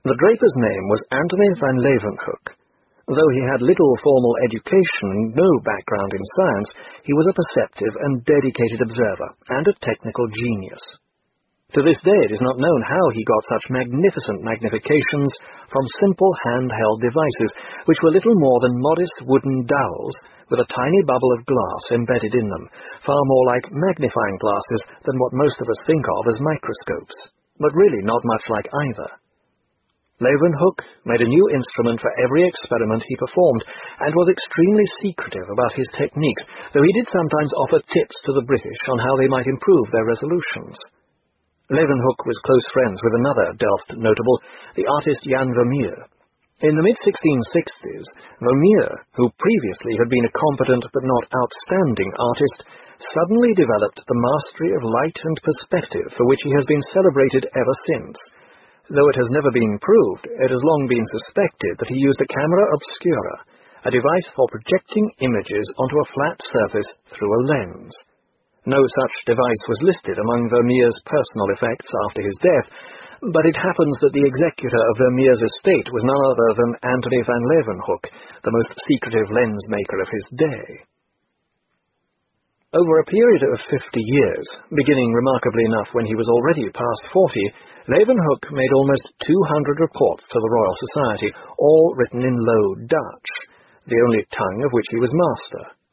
The draper's name was Antony van Leeuwenhoek. Though he had little formal education and no background in science, he was a perceptive and dedicated observer, and a technical genius. To this day it is not known how he got such magnificent magnifications from simple handheld devices, which were little more than modest wooden dowels with a tiny bubble of glass embedded in them, far more like magnifying glasses than what most of us think of as microscopes, but really not much like either. Leeuwenhoek made a new instrument for every experiment he performed, and was extremely secretive about his techniques, though he did sometimes offer tips to the British on how they might improve their resolutions. Leeuwenhoek was close friends with another Delft notable, the artist Jan Vermeer. In the mid-1660s, Vermeer, who previously had been a competent but not outstanding artist, suddenly developed the mastery of light and perspective for which he has been celebrated ever since. Though it has never been proved, it has long been suspected that he used a camera obscura, a device for projecting images onto a flat surface through a lens. No such device was listed among Vermeer's personal effects after his death, but it happens that the executor of Vermeer's estate was none other than Antony van Leeuwenhoek, the most secretive lens maker of his day. Over a period of 50 years, beginning remarkably enough when he was already past 40, Leeuwenhoek made almost 200 reports to the Royal Society, all written in Low Dutch, the only tongue of which he was master.